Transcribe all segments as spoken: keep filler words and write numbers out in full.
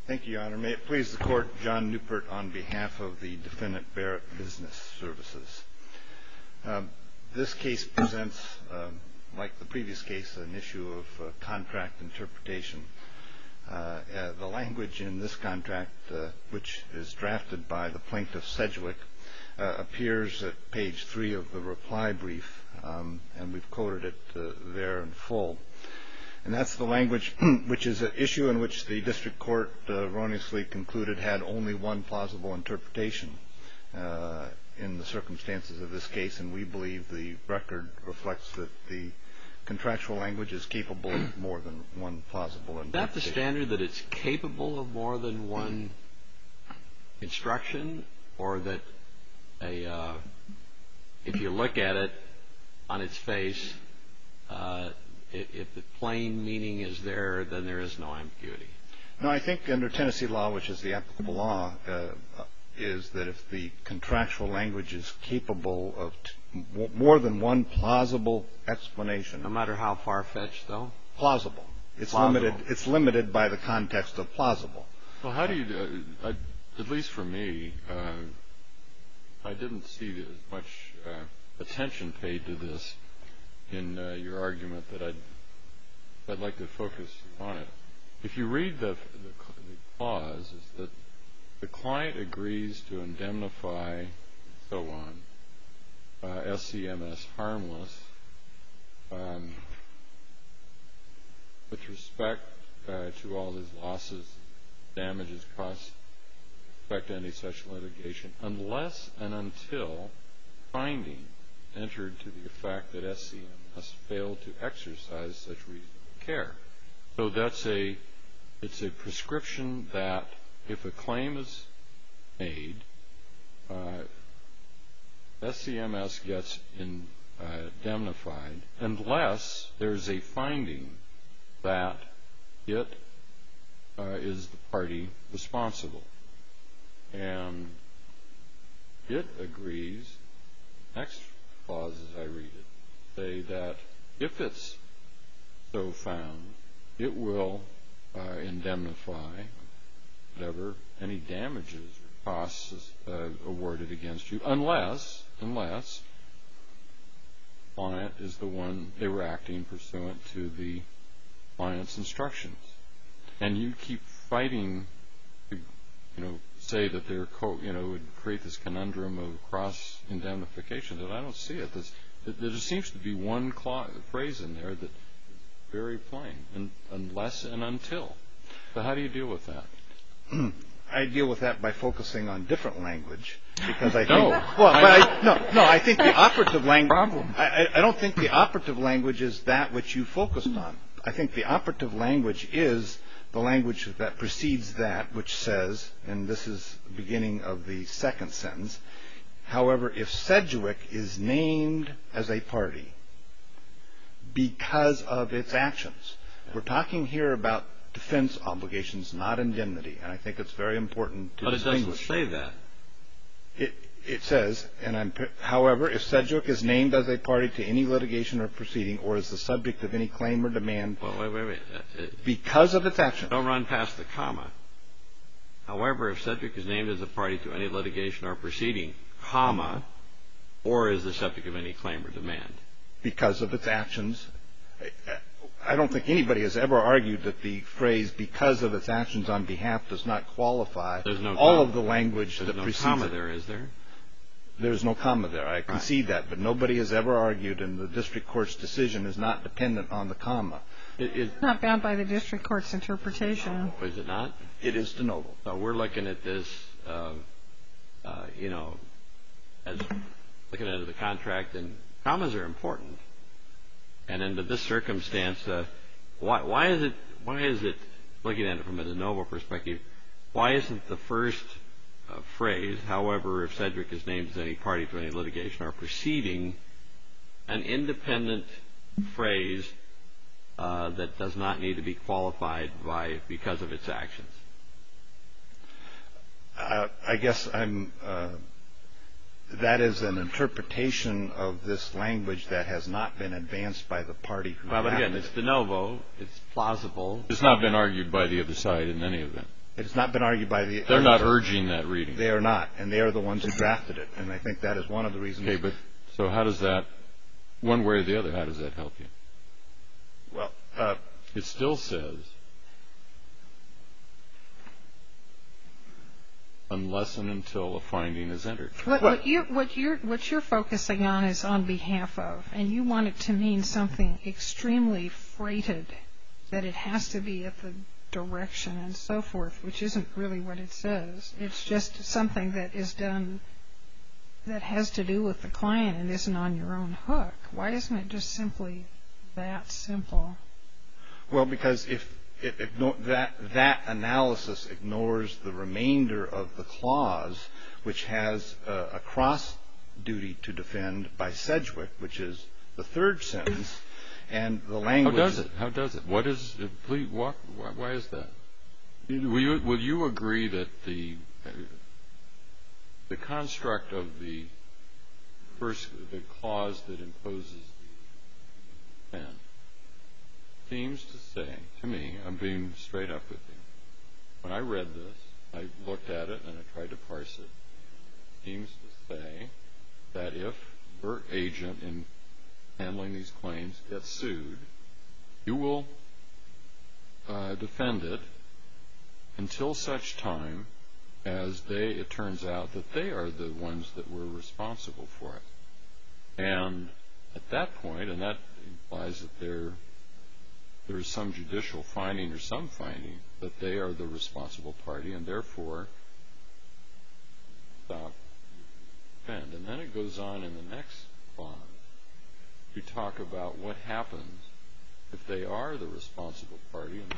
Thank you, Your Honor. May it please the Court, John Newport on behalf of the defendant Barrett Business Services. Um, this case presents, um, like the previous case, an issue of uh, contract interpretation. Uh, uh, the language in this contract, uh, which is drafted by the plaintiff Sedgwick, uh, appears at page three of the reply brief, um, and we've quoted it uh, there in full. And that's the language which is an issue in which the district court uh, erroneously concluded had only one plausible interpretation uh, in the circumstances of this case, and we believe the record reflects that the contractual language is capable of more than one plausible interpretation. Is that the standard, that it's capable of more than one construction, or that a uh, if you look at it on its face, uh, if the plain meaning is there, then there is no ambiguity? No, I think under Tennessee law, which is the applicable law, uh, is that if the contractual language is capable of t- more than one plausible explanation. No matter how far-fetched, though? Plausible. It's plausible. limited. It's limited by the context of plausible. Well, how do you, uh, I, at least for me, uh, I didn't see as much uh, attention paid to this in uh, your argument that I'd, I'd like to focus on it. If you read the, the, the clause, is that the client agrees to indemnify, so on, uh, S C M S harmless, um, with respect uh, to all his losses, damages, costs, respect to any such litigation, unless and until finding entered to the effect that S C M S failed to exercise such reasonable care. So that's a, it's a prescription that if a claim is made, uh, S C M S gets in, uh, indemnified unless there's a finding that it uh, is the party responsible. And it agrees, next clause as I read it, say that if it's so found, it will uh, indemnify whatever, any damages or costs uh, awarded against you, unless, unless the client is the one, they were acting pursuant to the client's instructions. And you keep fighting to, you know, say that they're, co- you know, would create this conundrum of cross indemnification, that I don't see it. There's, there just seems to be one clause, phrase in there that's very plain, and unless and until. So how do you deal with that? I deal with that by focusing on different language, because I think no, well, but I, no, no, I think the operative language. I, I don't think the operative language is that which you focused on. I think the operative language is the language that precedes that, which says, and this is the beginning of the second sentence, however, if Sedgwick is named as a party because of its actions, we're talking here about defense obligations, not indemnity, and I think it's very important to distinguish. But it doesn't say that. It, it says, and I'm, however, if Sedgwick is named as a party to any litigation or proceeding, or is the subject of any claim or demand, well, wait, wait, wait. Uh, because of its actions. Don't run past the comma. However, if Sedgwick is named as a party to any litigation or proceeding, comma, or is the subject of any claim or demand. Because of its actions. I don't think anybody has ever argued that the phrase "because of its actions on behalf" does not qualify There's no all comma. of the language There's that no precedes comma it. there, is there? There's no comma there. I concede Right. that, but nobody has ever argued, and the district court's decision is not dependent on the comma. It is not bound by the district court's interpretation. Is it not? It is de novo. So we're looking at this, uh, uh, you know, as looking at the contract, and commas are important. And under this circumstance, uh, why, why is it? Why is it? Looking at it from a de novo perspective, why isn't the first uh, phrase, "However, if Sedgwick is named as any party to any litigation or proceeding," an independent phrase uh, that does not need to be qualified by because of its actions? Uh, I guess I'm. Uh, that is an interpretation of this language that has not been advanced by the party who Well, but again, drafted it's it. de novo. It's plausible. It's not been argued by the other side in any event. It has not been argued by the... They're not urging that reading. They are not, and they are the ones who drafted it, and I think that is one of the reasons... Okay, but so how does that, one way or the other, how does that help you? Well, uh... It still says, unless and until a finding is entered. What, what, you're, what, you're, what you're focusing on is on behalf of, and you want it to mean something extremely freighted, that it has to be at the direction and so forth, which isn't really what it says. It's just something that is done that has to do with the client and isn't on your own hook. Why isn't it just simply that simple? Well, because if it igno- that that analysis ignores the remainder of the clause, which has uh, a cross duty to defend by Sedgwick, which is the third sentence, and the language... How does it? How does it? What is... Please walk... Why, why is that? Will you, will you agree that the uh, the construct of the first the clause that imposes the defend seems to say, to me, I'm being straight up with you, when I read this, I looked at it and I tried to parse it, it seems to say that if your agent in handling these claims gets sued, you will uh, defend it until such time as they, it turns out that they are the ones that were responsible for it. And at that point, and that implies that there there is some judicial finding or some finding that they are the responsible party, and therefore stop defend. And then it goes on in the next clause to talk about what happens if they are the responsible party, and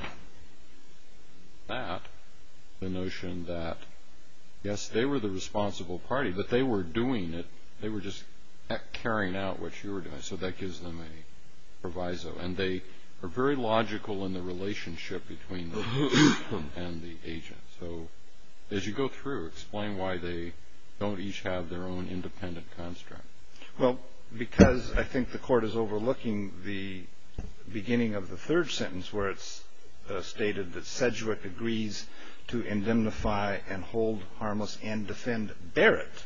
that the notion that yes, they were the responsible party, but they were doing it, they were just carrying out what you were doing, so that gives them a proviso. And they are very logical in the relationship between the and the agent. So as you go through, explain why they don't each have their own independent construct. Well, because I think the Court is overlooking the beginning of the third sentence where it's uh, stated that Sedgwick agrees to indemnify and hold harmless and defend Barrett.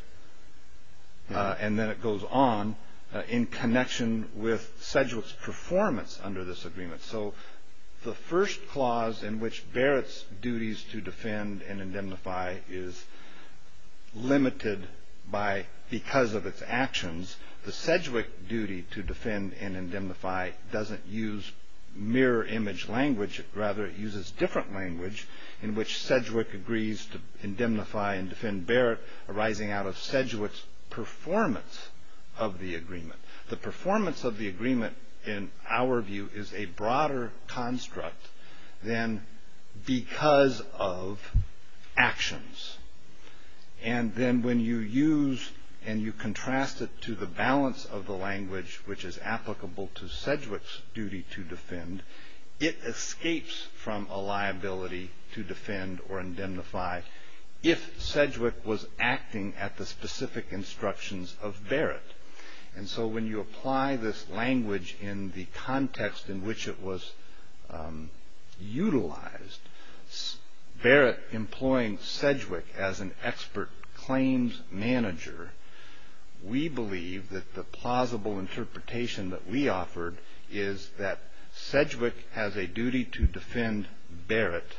Uh, and then it goes on uh, in connection with Sedgwick's performance under this agreement. So the first clause in which Barrett's duties to defend and indemnify is limited by because of its actions. The Sedgwick duty to defend and indemnify doesn't use mirror image language. Rather, it uses different language in which Sedgwick agrees to indemnify and defend Barrett arising out of Sedgwick's performance of the agreement. The performance of the agreement, in our view, is a broader construct than because of actions. And then when you use and you contrast it to the balance of the language which is applicable to Sedgwick's duty to defend, it escapes from a liability to defend or indemnify if Sedgwick was acting at the specific instructions of Barrett. And so when you apply this language in the context in which it was um, utilized, Barrett employing Sedgwick as an expert claims manager, we believe that the plausible interpretation that we offered is that Sedgwick has a duty to defend Barrett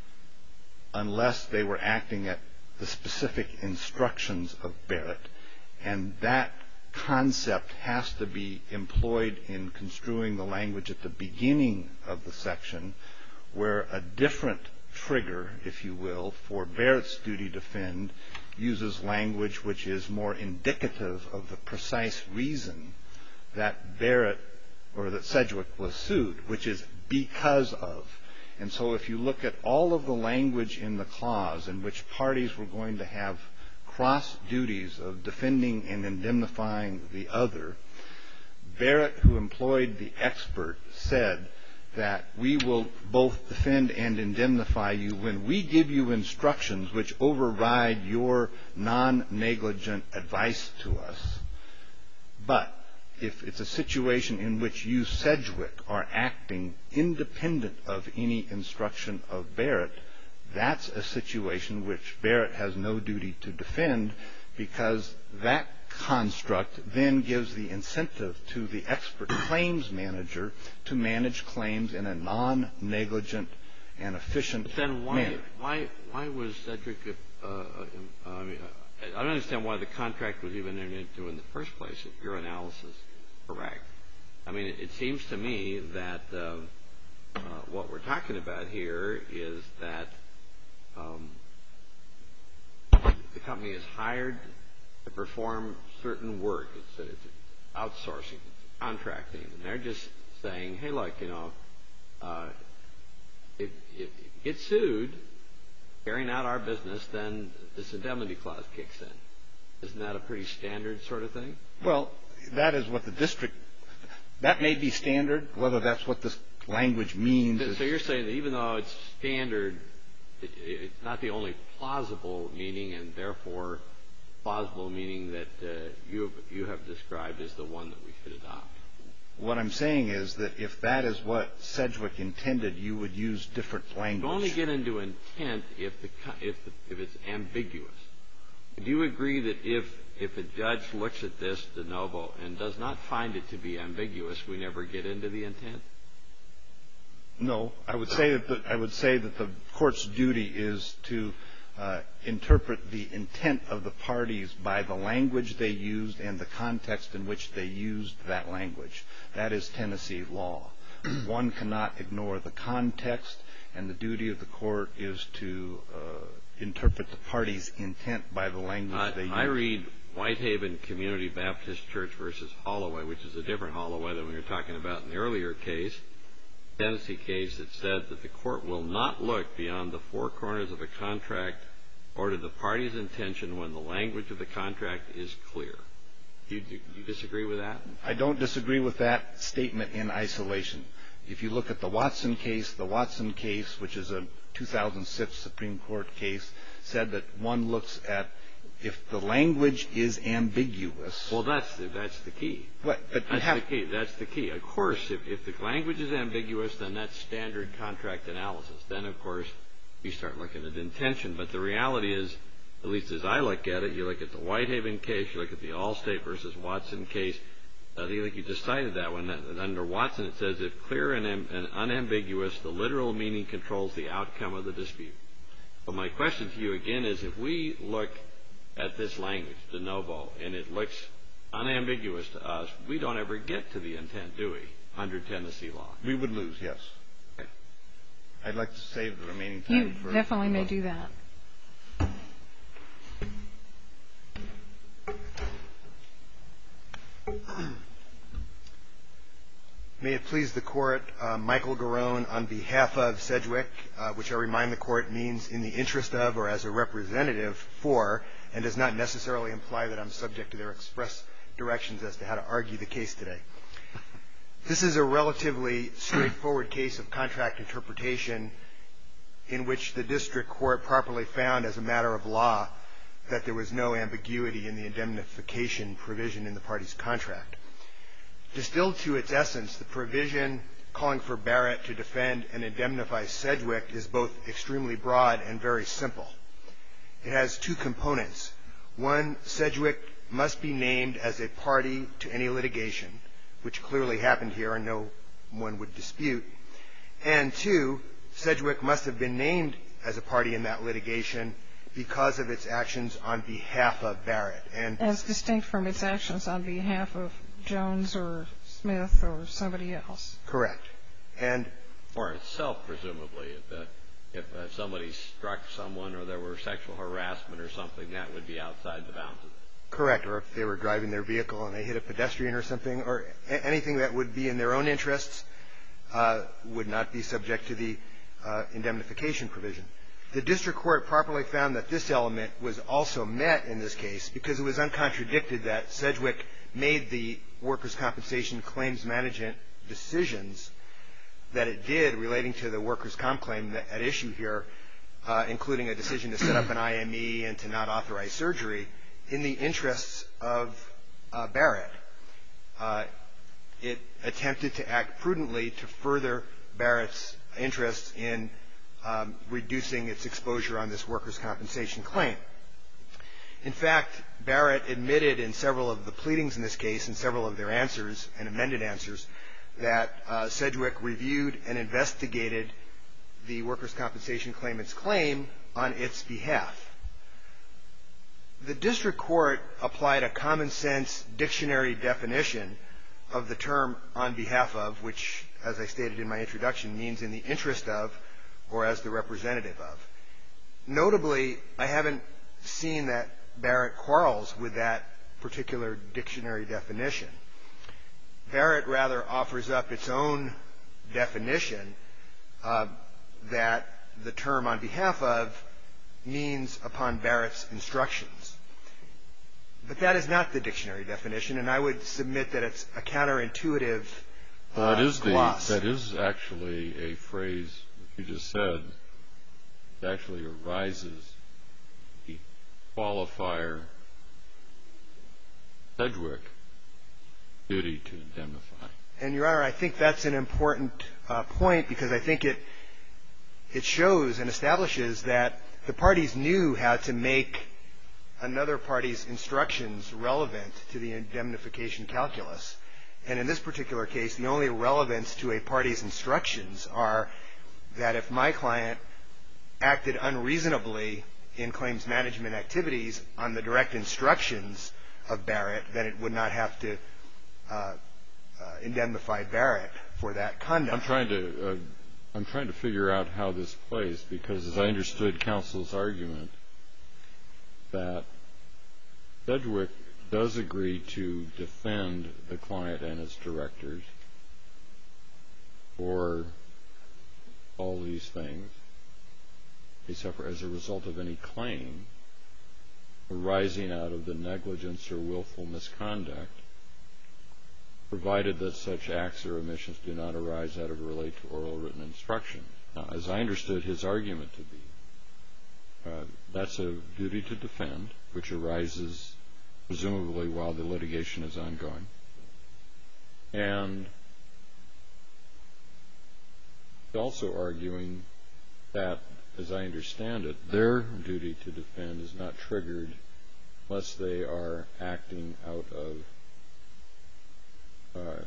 unless they were acting at the specific instructions of Barrett. And that concept has to be employed in construing the language at the beginning of the section, where a different trigger, if you will, for Barrett's duty to defend uses language which is more indicative of the precise reason that Barrett or that Sedgwick was sued, which is because of. And so if you look at all of the language in the clause in which parties were going to have cross duties of defending and indemnifying the other, Barrett, who employed the expert, said that we will both defend and indemnify you when we give you instructions which override your non-negligent advice to us. But if it's a situation in which you, Sedgwick, are acting independent of any instruction of Barrett, That's a situation which Barrett has no duty to defend, because that construct then gives the incentive to the expert claims manager to manage claims in a non-negligent and efficient but then why, manner. Why, why was Sedgwick, uh, uh, I mean, I don't understand why the contract was even entered into in the first place, if your analysis is correct. I mean, it, it seems to me that uh, uh, what we're talking about here is that um, the company is hired to perform certain work. It's, it's outsourcing, it's contracting, and they're just saying, hey, look, you know, uh, if, if, if you get sued carrying out our business, then this indemnity clause kicks in. Isn't that a pretty standard sort of thing? Well, that is what the district, that may be standard. Whether that's what this language means. So, so you're saying that even though it's standard, it, it's not the only plausible meaning, and therefore plausible meaning that uh, you you have described as the one that we should adopt. What I'm saying is that if that is what Sedgwick intended, you would use different language. You only get into intent if the if the, if it's ambiguous. Do you agree that if if a judge looks at this de novo and does not find it to be ambiguous, we never get into the intent? No, I would say that the, I would say that the court's duty is to uh, interpret the intent of the parties by the language they used and the context in which they used that language. That is Tennessee law. One cannot ignore the context, and the duty of the court is to uh, interpret the party's intent by the language I, they used. I read Whitehaven Community Baptist Church versus Holloway, which is a different Holloway than we were talking about in the earlier case. Tennessee case that said that the court will not look beyond the four corners of a contract or to the party's intention when the language of the contract is clear. Do you, do you disagree with that? I don't disagree with that statement in isolation. If you look at the Watson case, the Watson case, which is a two thousand six Supreme Court case, said that one looks at if the language is ambiguous. Well, that's the, that's the key. What? But you that's have, the key. That's the key. Of course, if, if the language is ambiguous, then that's standard contract analysis. Then, of course, you start looking at intention. But the reality is, at least as I look at it, you look at the Whitehaven case, you look at the Allstate versus Watson case. I think you just cited that one. Under Watson, it says, if clear and, and unambiguous, the literal meaning controls the outcome of the dispute. But my question to you again is, if we look at this language, de novo, and it looks unambiguous to us, we don't ever get to the intent, do we, under Tennessee law? we would lose, yes. Okay. I'd like to save the remaining time You for... definitely may do that. May it please the Court, uh, Michael Garone on behalf of Sedgwick, uh, which I remind the Court means in the interest of or as a representative for, and does not necessarily imply that I'm subject to their express directions as to how to argue the case today. This is a relatively straightforward case of contract interpretation in which the district court properly found as a matter of law that there was no ambiguity in the indemnification provision in the party's contract. Distilled to its essence, the provision calling for Barrett to defend and indemnify Sedgwick is both extremely broad and very simple. It has two components. One, Sedgwick must be named as a party to any litigation, which clearly happened here and no one would dispute. And two, Sedgwick must have been named as a party in that litigation because of its actions on behalf of Barrett. And as distinct from its actions on behalf of Jones or Smith or somebody else. Correct. And or itself, presumably. If, uh, if uh, somebody struck someone or there were sexual harassment or something, that would be outside the bounds of it. Correct. Or if they were driving their vehicle and they hit a pedestrian or something, or a- anything that would be in their own interests uh, would not be subject to the uh, indemnification provision. The district court properly found that this element was also met in this case because it was uncontradicted that Sedgwick made the workers' compensation claims management decisions that it did relating to the workers' comp claim at issue here, uh, including a decision to set up an I M E and to not authorize surgery, in the interests of uh, Barrett. Uh, it attempted to act prudently to further Barrett's interests in um, reducing its exposure on this workers' compensation claim. In fact, Barrett admitted in several of the pleadings in this case and several of their answers and amended answers that uh, Sedgwick reviewed and investigated the workers' compensation claimant's claim on its behalf. The district court applied a common-sense dictionary definition of the term on behalf of, which, as I stated in my introduction, means in the interest of or as the representative of. Notably, I haven't seen that Barrett quarrels with that particular dictionary definition. Barrett rather offers up its own definition uh, that the term on behalf of means upon Barrett's instructions. But that is not the dictionary definition, and I would submit that it's a counterintuitive uh, that is gloss. The, that is actually a phrase that you just said that actually arises the qualifier Sedgwick duty to indemnify. And, Your Honor, I think that's an important uh, point because I think it it shows and establishes that the parties knew how to make another party's instructions relevant to the indemnification calculus. And in this particular case, the only relevance to a party's instructions are that if my client acted unreasonably in claims management activities on the direct instructions of Barrett, then it would not have to uh, uh, indemnify Barrett for that conduct. I'm trying to uh, I'm trying to figure out how this plays because, as I understood counsel's argument, that Sedgwick does agree to defend the client and its directors for all these things, except for as a result of any claim arising out of the negligence or willful misconduct, provided that such acts or omissions do not arise out of or relate to oral or written instructions. Now, as I understood his argument to be, uh, that's a duty to defend, which arises presumably while the litigation is ongoing. And he's also arguing that, as I understand it, their duty to defend is not triggered unless they are acting out of Uh,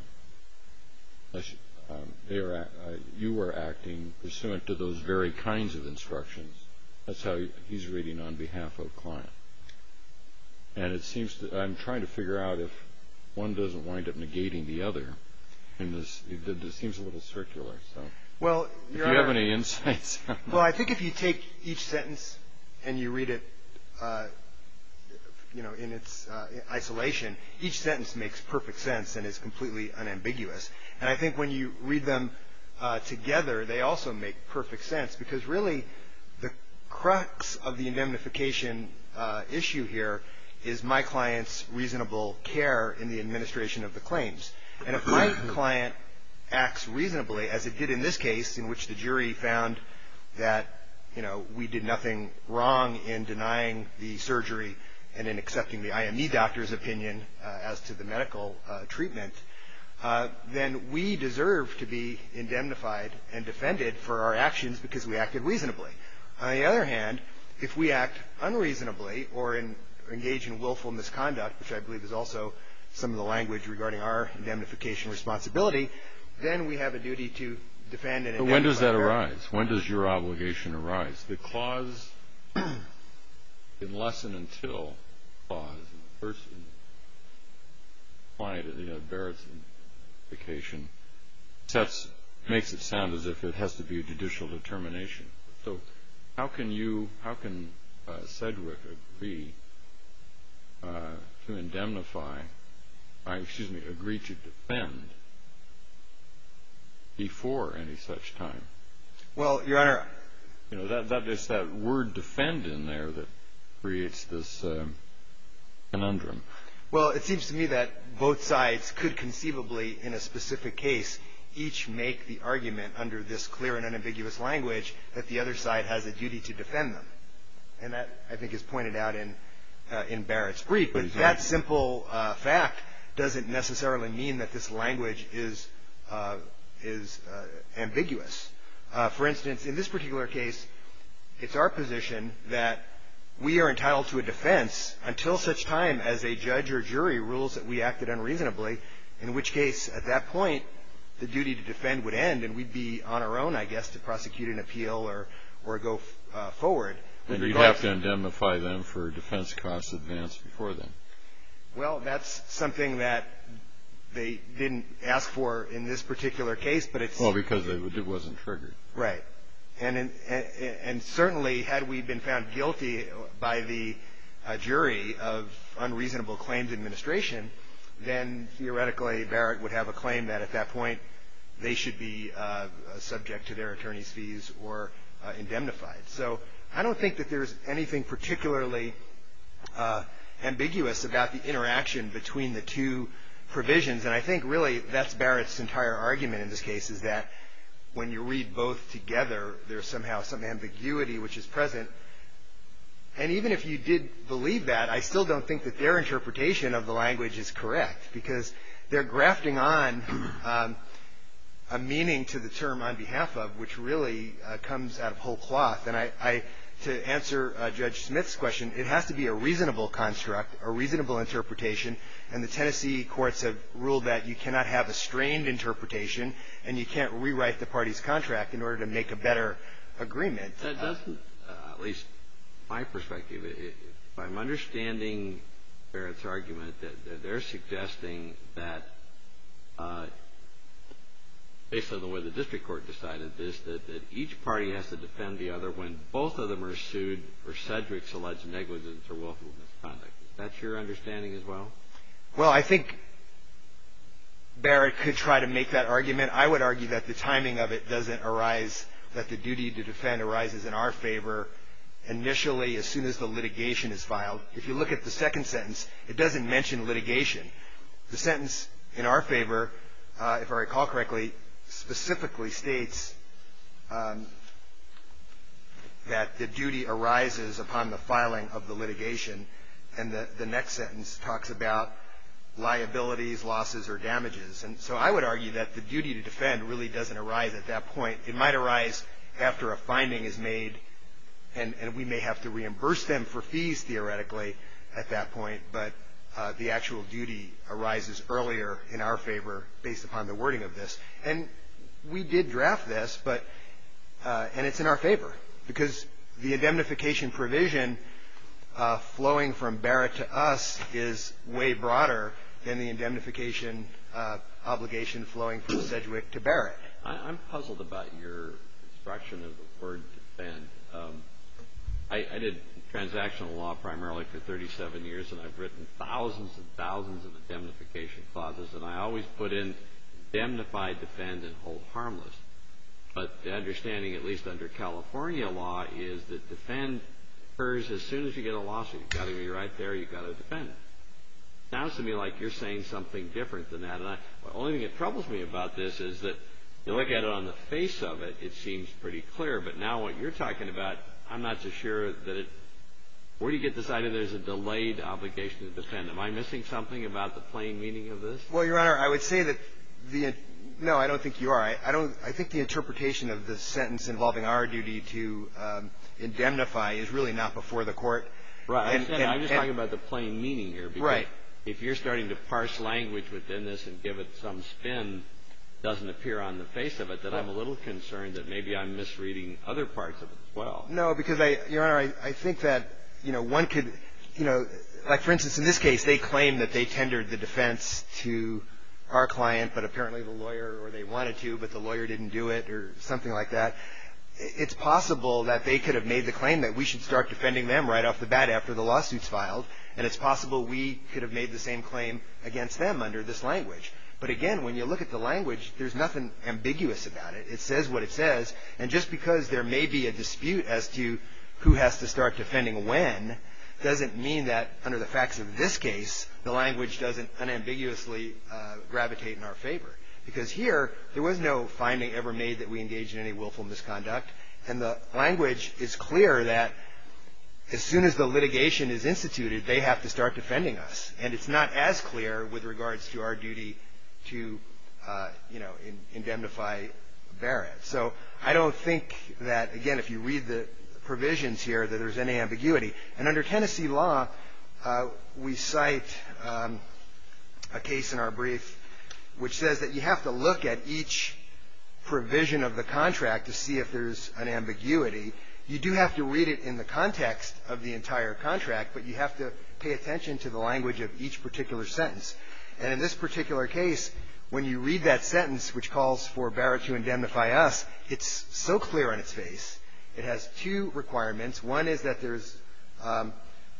um, they are, uh, you are acting pursuant to those very kinds of instructions. That's how he's reading on behalf of client. And it seems to, I'm trying to figure out if one doesn't wind up negating the other. In this, it, it seems a little circular. So, well, if Your you Honor, have any insights? well, I think if you take each sentence and you read it, uh, you know, in its uh, isolation, each sentence makes perfect sense and is completely unambiguous. And I think when you read them uh, together, they also make perfect sense because really the crux of the indemnification uh, issue here is my client's reasonable care in the administration of the claims. And if my client acts reasonably, as it did in this case, in which the jury found that, you know, we did nothing wrong in denying the surgery and in accepting the I M E doctor's opinion uh, as to the medical uh, treatment, uh, then we deserve to be indemnified and defended for our actions because we acted reasonably. On the other hand, if we act unreasonably or in, engage in willful misconduct, which I believe is also some of the language regarding our indemnification responsibility, then we have a duty to defend and indemnify. But when does that arise? When does your obligation arise? The clause, unless and until clause, in the first client, you know, Barrett's indemnification, sets, makes it sound as if it has to be a judicial determination. So how can you, how can uh, Sedgwick agree uh, to indemnify, uh, excuse me, agree to defend before any such time? Well, Your Honor, you know, that that is that word defend in there that creates this um, conundrum. well, it seems to me that both sides could conceivably, in a specific case, each make the argument under this clear and unambiguous language that the other side has a duty to defend them. And that, I think, is pointed out in uh, in Barrett's brief. But that simple uh, fact doesn't necessarily mean that this language is uh, is uh, ambiguous. Uh, for instance, in this particular case, it's our position that we are entitled to a defense until such time as a judge or jury rules that we acted unreasonably, in which case, at that point, the duty to defend would end, and we'd be on our own, I guess, to prosecute an appeal or, or go uh, forward. And you'd have to indemnify them for defense costs advanced before then. Well, that's something that they didn't ask for in this particular case, but it's... Well, because it wasn't triggered. Right. And, in, and, and certainly, had we been found guilty by the uh, jury of unreasonable claims administration, then theoretically Barrett would have a claim that at that point they should be uh, subject to their attorney's fees or uh, indemnified. So I don't think that there's anything particularly uh, ambiguous about the interaction between the two provisions. And I think really that's Barrett's entire argument in this case, is that when you read both together, there's somehow some ambiguity which is present. And even if you did believe that, I still don't think that their interpretation of the language is correct, because they're grafting on um, a meaning to the term on behalf of, which really uh, comes out of whole cloth. And I, I to answer uh, Judge Smith's question, it has to be a reasonable construct, a reasonable interpretation, and the Tennessee courts have ruled that you cannot have a strained interpretation and you can't rewrite the party's contract in order to make a better agreement. That doesn't, uh, at least my perspective, if I'm understanding Barrett's argument, that, that they're suggesting that uh, based on the way the district court decided this, that, that each party has to defend the other when both of them are sued for Sedgwick's alleged negligence or willful misconduct. Is that your understanding as well? Well, I think Barrett could try to make that argument. I would argue that the timing of it doesn't arise, that the duty to defend arises in our favor initially as soon as the litigation is filed. If you look at the second sentence, it doesn't mention litigation. The sentence in our favor, uh, if I recall correctly, specifically states um, that the duty arises upon the filing of the litigation, and the, the next sentence talks about liabilities, losses, or damages. And so I would argue that the duty to defend really doesn't arise at that point. It might arise after a finding is made, and, and we may have to reimburse them for fees theoretically at that point, but uh, the actual duty arises earlier in our favor based upon the wording of this. And we did draft this, but uh, and it's in our favor because the indemnification provision uh, flowing from Barrett to us is way broader than the indemnification uh, obligation flowing from Sedgwick to Barrett. I, I'm puzzled about your construction of the word defend. Um, I, I did transactional law primarily for thirty-seven years, and I've written thousands and thousands of indemnification clauses, and I always put in indemnify, defend, and hold harmless. But the understanding, at least under California law, is that defend occurs as soon as you get a lawsuit. You've got to be right there. You've got to defend it. Sounds to me like you're saying something different than that. And I, the only thing that troubles me about this is that you look at it on the face of it, it seems pretty clear. But now what you're talking about, I'm not so sure that it – where do you get this idea there's a delayed obligation to defend? Am I missing something about the plain meaning of this? Well, Your Honor, I would say that the – no, I don't think you are. I, I don't – I think the interpretation of the sentence involving our duty to um, indemnify is really not before the court. Right. And, and, I'm just and, talking about the plain meaning here. Because right. If you're starting to parse language within this and give it some spin, doesn't appear on the face of it, that I'm a little concerned that maybe I'm misreading other parts of it as well. No, because I, Your Honor, I, I think that, you know, one could, you know, like for instance in this case, they claim that they tendered the defense to our client, but apparently the lawyer, or they wanted to, but the lawyer didn't do it, or something like that. It's possible that they could have made the claim that we should start defending them right off the bat after the lawsuit's filed, and it's possible we could have made the same claim against them under this language. But again, when you look at the language, there's nothing ambiguous about it. It says what it says, and just because there may be a dispute as to who has to start defending when doesn't mean that under the facts of this case, the language doesn't unambiguously uh, gravitate in our favor. Because here, there was no finding ever made that we engaged in any willful misconduct, and the language is clear that as soon as the litigation is instituted, they have to start defending us. And it's not as clear with regards to our duty to, uh, you know, in, indemnify Barrett. So I don't think that, again, if you read the provisions here, that there's any ambiguity. And under Tennessee law, uh, we cite um, a case in our brief which says that you have to look at each provision of the contract to see if there's an ambiguity. You do have to read it in the context of the entire contract, but you have to pay attention to the language of each particular sentence. And in this particular case, when you read that sentence, which calls for Barrett to indemnify us, it's so clear on its face. It has two requirements. One is that there's um,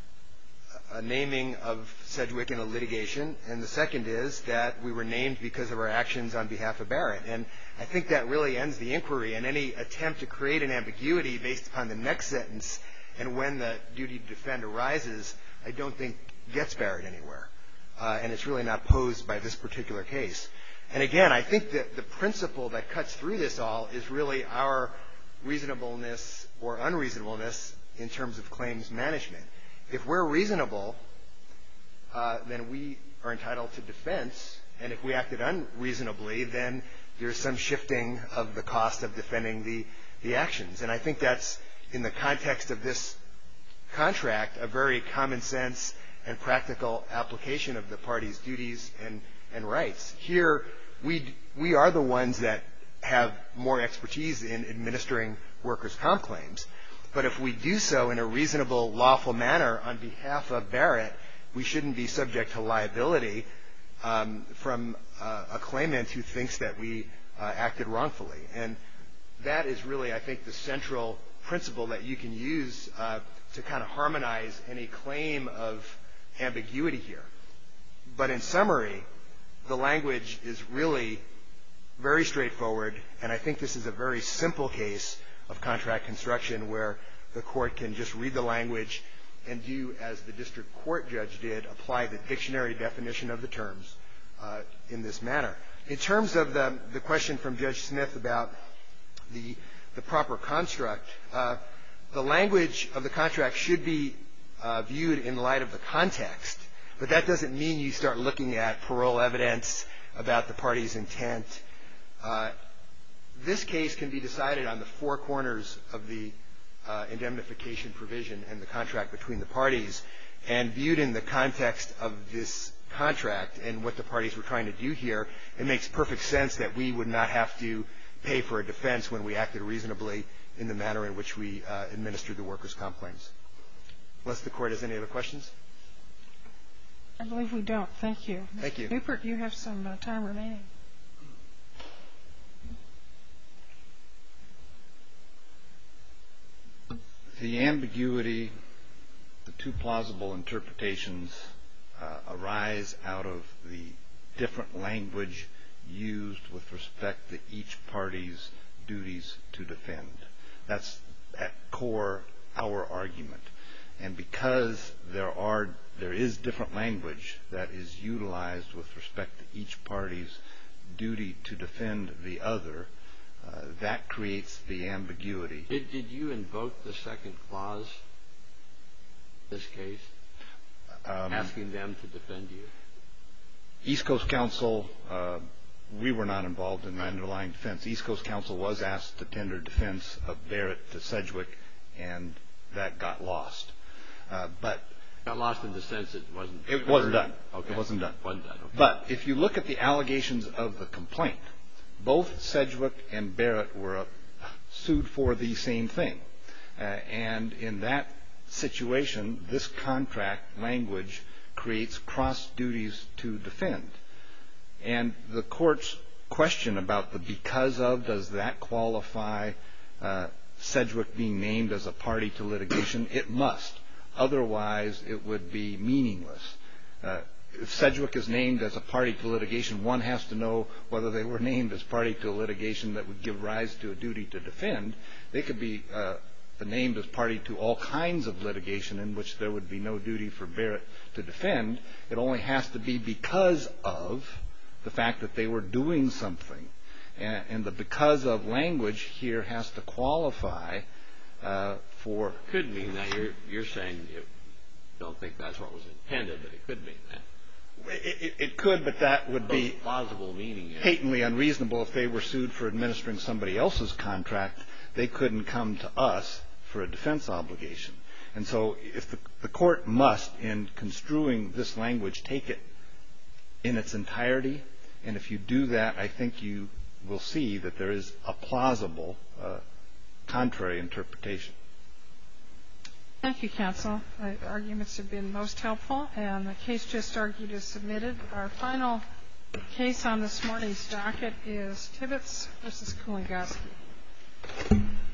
a naming of Sedgwick in a litigation, and the second is that we were named because of our actions on behalf of Barrett. And I think that really ends the inquiry, and any attempt to create an ambiguity based upon the next sentence and when the duty to defend arises, I don't think gets Barrett anywhere. Uh, and it's really not posed by this particular case. And again, I think that the principle that cuts through this all is really our reasonableness or unreasonableness in terms of claims management. If we're reasonable, uh, then we are entitled to defense. And if we acted unreasonably, then there's some shifting of the cost of defending the, the actions. And I think that's, in the context of this contract, a very common sense and practical application of the parties' duties and, and rights. Here, we, we are the ones that have more expertise in administering workers' comp claims. But if we do so in a reasonable, lawful manner on behalf of Barrett, we shouldn't be subject to liability um, from uh, a claimant who thinks that we uh, acted wrongfully. And that is really, I think, the central principle that you can use uh, to kind of harmonize any claim of ambiguity here. But in summary, the language is really very straightforward, and I think this is a very simple case of contract construction where the court can just read the language and do, as the district court judge did, apply the dictionary definition of the terms uh, in this manner. In terms of the, the question from Judge Smith about the, the proper construct, uh, the language of the contract should be uh, viewed in light of the context, but that doesn't mean you start looking at parole evidence about the party's intent. Uh, this case can be decided on the four corners of the uh, indemnification provision and the contract between the parties, and viewed in the context of this contract and what the parties were trying to do here, it makes perfect sense that we would not have to pay for a defense when we acted reasonably in the manner in which we uh, administered the workers' comp claims. Unless the court has any other questions? I believe we don't. Thank you. Thank you. Rupert, you have some uh, time remaining. The ambiguity, the two plausible interpretations uh, arise out of the different language used with respect to each party's duties to defend. That's at core our argument. And because there are there is different language that is utilized with respect to each party's duty to defend the other, uh, that creates the ambiguity. Did, did you invoke the second clause in this case, um, asking them to defend you? East Coast Counsel, uh, we were not involved in the underlying defense. East Coast Counsel was asked to tender defense of Barrett to Sedgwick, and that got lost. Uh, but got lost in the sense it wasn't. It wasn't done. Okay. It wasn't done. Wasn't done. Okay. But if you look at the allegations of the complaint, both Sedgwick and Barrett were uh, sued for the same thing, uh, and in that situation, this contract language creates cross duties to defend. And the court's question about the because of, does that qualify uh, Sedgwick being named as a party to litigation? It must. Otherwise, it would be meaningless. Uh, if Sedgwick is named as a party to litigation, one has to know whether they were named as party to litigation that would give rise to a duty to defend. They could be uh, named as party to all kinds of litigation in which there would be no duty for Barrett to defend. It only has to be because of the fact that they were doing something. And, and the because of language here has to qualify uh, for... It could mean that. You're, you're saying you don't think that's what was intended, but it could mean that. It, it could, but that would be plausible meaning is. patently unreasonable. If they were sued for administering somebody else's contract, they couldn't come to us for a defense obligation. And so if the, the court must, in construing this language, take it in its entirety, and if you do that, I think you will see that there is a plausible uh, contrary interpretation. Thank you, counsel. The arguments have been most helpful, and the case just argued is submitted. Our final case on this morning's docket is Tibbetts v. Kuligowski.